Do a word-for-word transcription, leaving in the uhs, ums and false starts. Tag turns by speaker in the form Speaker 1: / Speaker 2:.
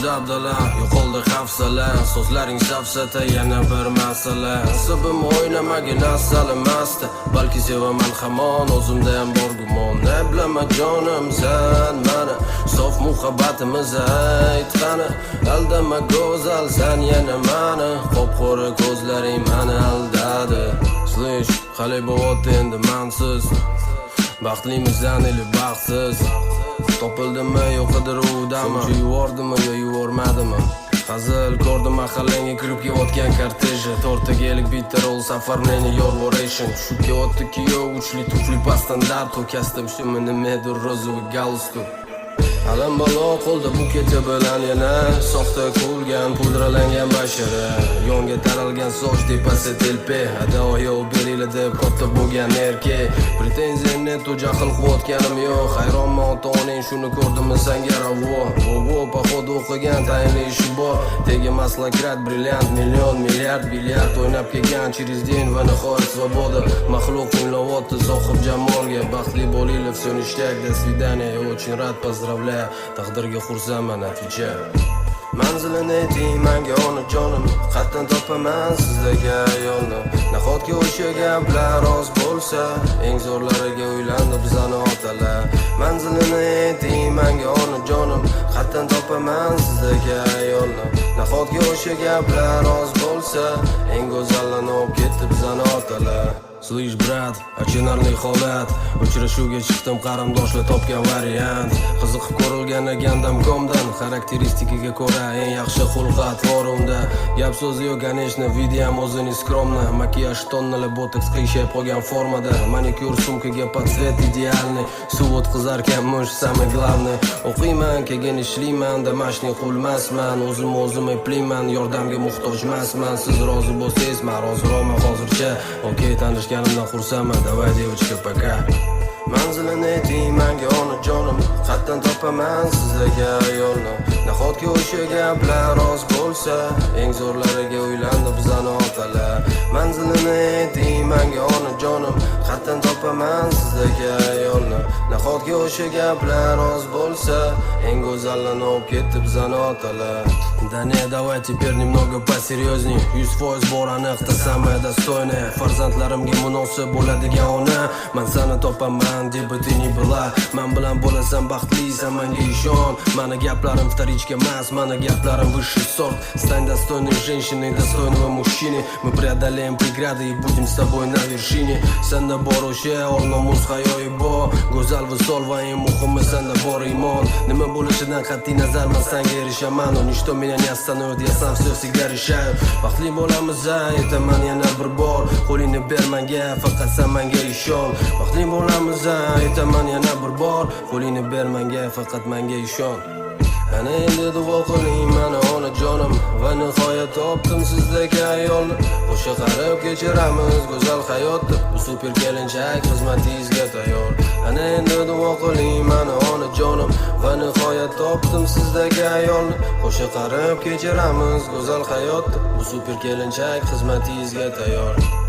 Speaker 1: abdala, yo'qoldi hafsala. So'zlaring safsata, yana bir masala. Sibim o'ynamagin asalimasdi, balki sevaman hamon, o'zimda ham bor gumon. Ne bilama jonim sen mani, sof muhabbatimiz aytgani. Aldama go'zal sen yana mani, qop-qora ko'zlaring mani aldadi. Slish, qalay bo'lyapti endi mansiz, baxtlimizdan ili baxtsiz. Topildimi yo qidiruvdami, shu yuvordimi yo yuvormadimi? Hazil ko'rdim mahallangga kirib kelayotgan korteji, to'rttaga ellik bitta roll safarneni yorvoration. Shu kelyapti kuyov uchli tufli pastandart, ko'kasdim shimi nimadir ro'zuvi galstuk. Alam balo qo'lda bu kecha bilan yana soxta ko'lgan pudralangan bashara, yonga taralgan soch tepasi telpe, adoyo beringlar deb katta bo'lgan erkak. Pretenziyam netto jahl qilayotganim yo'q, hayronman ota-onang shuni ko'rdimi senga ravo. Vo poxod o'qigan tayinli ishi bor, tegi maslakrat brilliant million milliard bilyard o'ynab kelgan через день va nihoyat svoboda. Maxluq tinglayapti sohib jamolga, baxtli bo'linglar, все ништяк, до свидания, я очень рад, поздравляю. Taqdirga xursandman, отвечаю. Manzilini ayting menga onajonim, qatdan topaman sizdagi ayolni. Nahotki o'sha gaplar rost bo'lsa, eng zo'rlariga uylandi bizani otalar. Manzilini ayting menga onajonim, qatdan topaman sizdagi ayolni. Nahotki o'sha gaplar rost bo'lsa, eng go'zallarni olib ketdi bizani otalar. Slish brat, achinarli holat, uchrashuvga chiqdim qarindoshlar topgan variant. Qiziqib ko'rilgan agandam komdan, xarakteristikaga ko'ra eng yaxshi xulq unda. Gap so'zi yo'q, конечно, video ham o'zini skromna, makiyaj tonnalab botoks qiyshab qolgan formada, manikyur sumkaga под цвет идеальный, suv o'tkazarkan mush самый главный. O'qiyman, keyin ishlayman, damashni qulmasman, o'zim o'zim eplayman, yordamga muhtoj emasman. Siz rozi bo'lsangiz, men roziroman hozircha. Okey, tanishganimdan xursandman, давай девочка, пока. Manzilini ayting menga onajonim, qatdan topaman sizdagi ayolni. Nahotki o'sha gaplar rost bo'lsa, eng zo'rlariga uylandi bizani otalar. Manzilini ayting menga onajonim, qatdan topaman sizdagi ayolni. Nahotki o'sha gaplar rost bo'lsa, eng go'zallarni olib ketdi bizani otalar. Да не, давай теперь немного посерьезней. yuz foiz bor aniqda самая достойная. Farzandlarimga munosib bo'ladigan ona, men seni topaman deb bitini bila. Men bilan bo'lasan baxtlisan, menga ishon. Meni gaplarim вторичка emas, meni gaplarim высший сорт. Стань достойной женщиной, достойного мужчины. Мы преодолеем преграды и будем с тобой на вершине. Senda bor o'sha or-nomus hayoyi bor, go'zal visol va eng muhimi senda bor iymon. Nima bo'lishidan qat'iy nazar men senga erishaman. Nishto меня не остановит, я сам все всегда решаю. Baxtli bo'lamiz, aytaman yana bir bor, qo'lingni ber menga, faqat sen menga ishon. Baxtli bo'lamiz, aytaman yana bir bor, qo'lingni ber menga, faqat menga ishon. Ana endi duo qiling meni onajonim, va nihoyat topdim sizdagi ayolni. O'sha qarib kechiramiz go'zal hayotni, bu super kelinchak xizmatingizga tayyor. Ana endi duo qiling meni onajonim, va nihoyat topdim sizdagi ayolni. O'sha qarib kechiramiz go'zal hayotni, bu super kelinchak xizmatingizga tayyor.